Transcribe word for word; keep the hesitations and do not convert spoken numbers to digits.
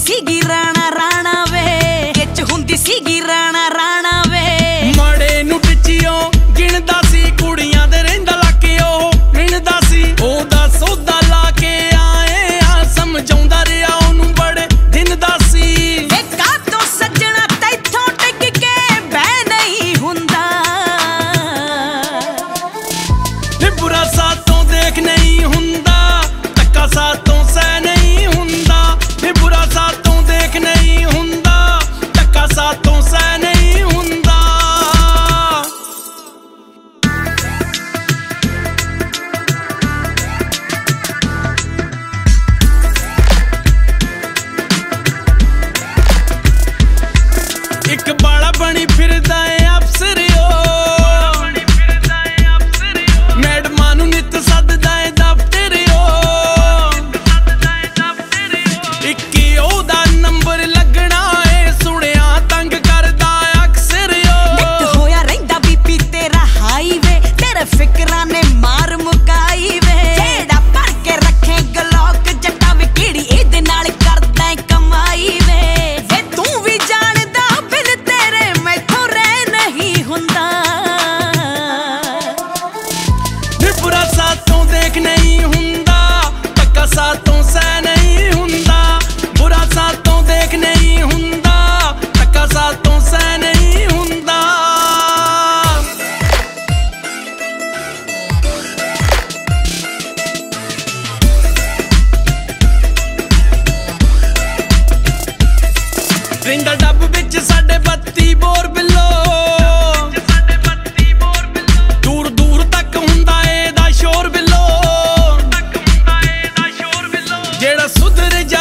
ਸੀਗੀ ਰਾਣਾ ਰਾਣਾ ਵੇ, ਖਿੱਚ ਹੁੰਦੀ ਸੀਗੀ ਰਾਣਾ ਰਾਣਾ ਵੇ। ਮਾੜੇ ਨੂੰ ਟਿੱਚਿਓ ਗਿਣਦਾ ਸੀ, ਕੁੜੀਆਂ ਦੇ ਰਹਿੰਦਾ ਲਾਕੇ ਉਹ ਮਿਣਦਾ ਸੀ। ਉਹਦਾ ਸੌਦਾ ਲਾ ਕੇ ਆਏ ਆ, ਸਮਝਾਉਂਦਾ ਰਿਹਾ ਉਹਨੂੰ ਬੜੇ ਦਿਨ ਦਾ ਸੀ। ਕਾ ਤੋਂ ਸੱਜਣਾ ਤੈਥੋਂ ਟਿਕ ਕੇ ਬਹਿ ਨਹੀਂ ਹੁੰਦਾ, ਬੁਰਾ ਸਾਥੋਂ ਦੇਖ ਨਹੀਂ ਹੁੰਦਾ, ਧੱਕਾ ਸਾਥੋਂ ਸਹਿ ਨਹੀਂ ਹੁੰਦਾ। ਬੁਰਾ ਸਾਥੋਂ ਦੇਖ ਨਹੀਂ ਹੁੰਦਾ, ਧੱਕਾ ਸਾਥੋਂ ਸਹਿ ਨਹੀਂ ਹੁੰਦਾ। ਇੱਕ ਬਾਲਾ ਬਣੀ ਫਿਰਦਾ ਏ ਅਫਸਰ ਫਿਕਰਾਂ ਨੇ ਮਾਰ ਮੁਕਾਈ ਵੇ। ਜਿਹੜਾ ਭਰ ਕੇ ਰੱਖੇ ਗਲੋਕ ਜੱਟਾ ਵੀ ਕਿਹੜੀ ਇਹਦੇ ਨਾਲ ਕਰਦਾ ਕਮਾਈ ਵੇ। ਵੇ ਤੂੰ ਵੀ ਜਾਣਦਾ ਬਿਨ ਤੇਰੇ ਮੈਥੋਂ ਰਹਿ ਨਹੀਂ ਹੁੰਦਾ, ਬੁਰਾ ਸਾਥੋਂ ਦੇਖ ਨਹੀਂ ਹੁੰਦਾ, ਧੱਕਾ ਸਾਥੋਂ ਸਹਿ ਨਹੀਂ ਹੁੰਦਾ। ਬੁਰਾ ਸਾਥੋਂ ਦੇਖ ਨਹੀਂ ਹੁੰਦਾ, ਧੱਕਾ ਸਾਥੋਂ ਸਹਿ ਨਹੀਂ ਹੁੰਦਾ। ਰਿੰਦਾ ਡੱਬ ਵਿੱਚ ਸਾਡੇ ਬੱਤੀ ਬੋਰ ਬਿੱਲੋ, ਦੂਰ ਦੂਰ ਤੱਕ ਹੁੰਦਾ ਇਹਦਾ ਸ਼ੋਰ ਬਿੱਲੋ। ਜਿਹੜਾ ਸੁਧਰ ਜਾ